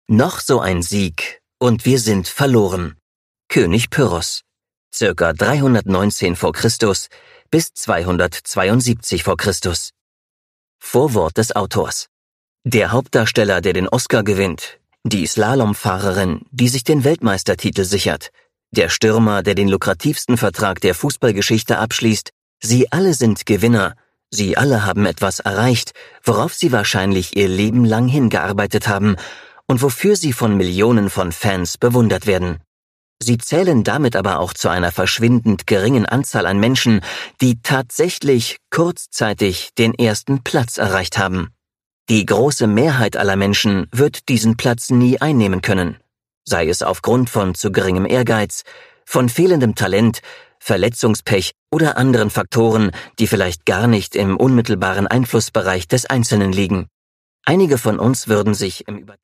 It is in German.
Noch so ein Sieg und wir sind verloren. König Pyrrhos, circa 319 v. Chr. bis 272 v. Chr. Vorwort des Autors. Der Hauptdarsteller, der den Oscar gewinnt, die Slalomfahrerin, die sich den Weltmeistertitel sichert, der Stürmer, der den lukrativsten Vertrag der Fußballgeschichte abschließt, sie alle sind Gewinner, sie alle haben etwas erreicht, worauf sie wahrscheinlich ihr Leben lang hingearbeitet haben und wofür sie von Millionen von Fans bewundert werden. Sie zählen damit aber auch zu einer verschwindend geringen Anzahl an Menschen, die tatsächlich kurzzeitig den ersten Platz erreicht haben. Die große Mehrheit aller Menschen wird diesen Platz nie einnehmen können, sei es aufgrund von zu geringem Ehrgeiz, von fehlendem Talent, Verletzungspech oder anderen Faktoren, die vielleicht gar nicht im unmittelbaren Einflussbereich des Einzelnen liegen. Einige von uns würden sich im